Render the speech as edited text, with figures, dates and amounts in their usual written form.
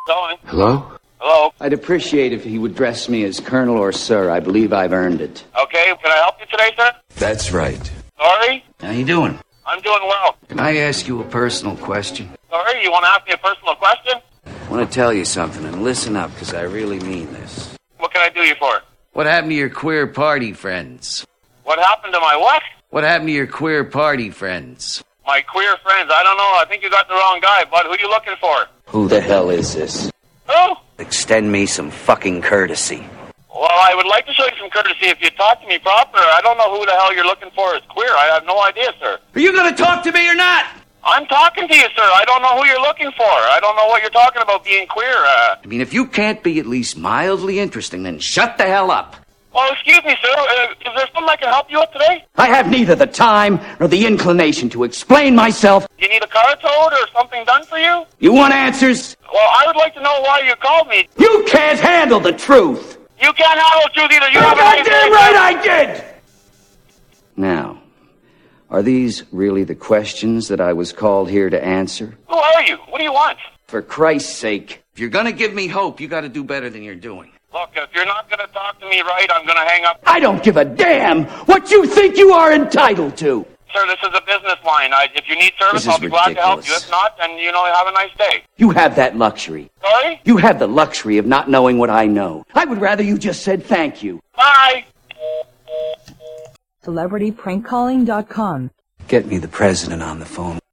Going. Hello? Hello? I'd appreciate if he would address me as Colonel or Sir. I believe I've earned it. Okay, can I help you today, sir? That's right. Sorry? How you doing? I'm doing well. Can I ask you a personal question? Sorry, you want to ask me a personal question? I want to tell you something, and listen up, because I really mean this. What can I do you for? What happened to your queer party friends? What happened to my what? What happened to your queer party friends? My queer friends. I don't know. I think you got the wrong guy, bud. Who you looking for? Who the hell is this? Who? Extend me some fucking courtesy. Well, I would like to show you some courtesy if you talk to me proper. I don't know who the hell you're looking for as queer. I have no idea, sir. Are you going to talk to me or not? I'm talking to you, sir. I don't know who you're looking for. I don't know what you're talking about being queer. I mean, if you can't be at least mildly interesting, then shut the hell up. Well, excuse me, sir. Is there something I can help you with today? I have neither the time nor the inclination to explain myself. Do you need a car towed or something done for you? You want answers? Well, I would like to know why you called me. You can't handle the truth. You can't handle the truth either. You You're have a nice goddamn day, right sir. I did! Now, are these really the questions that I was called here to answer? Who are you? What do you want? For Christ's sake, if you're gonna give me hope, you gotta do better than you're doing. Look, if you're not going to talk to me right, I'm going to hang up. I don't give a damn what you think you are entitled to. Sir, this is a business line. If you need service, This is I'll be glad to help you. ridiculous. If not, then, have a nice day. You have that luxury. Sorry? You have the luxury of not knowing what I know. I would rather you just said thank you. Bye! CelebrityPrankCalling.com. Get me the president on the phone.